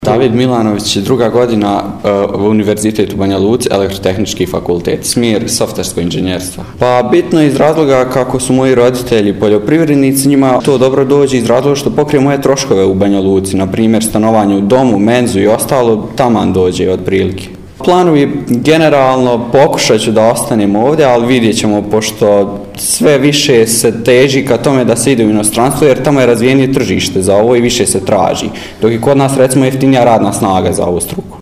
David Milanović je druga godina u Univerzitetu u Banja Luci, elektrotehnički fakultet, smjer softversko inženjerstvo. Pa bitno je iz razloga kako su moji roditelji poljoprivrednici, njima to dobro dođe iz razloga što pokrije moje troškove u Banja Luci, na primjer stanovanje u domu, menzu i ostalo, taman dođe otprilike. Planovi generalno pokušat ću da ostanem ovdje, ali vidjet ćemo, pošto sve više se teži ka tome da se ide u inostranstvo, jer tamo je razvijenije tržište za ovo i više se traži, dok je kod nas recimo jeftinija radna snaga za ovu struku.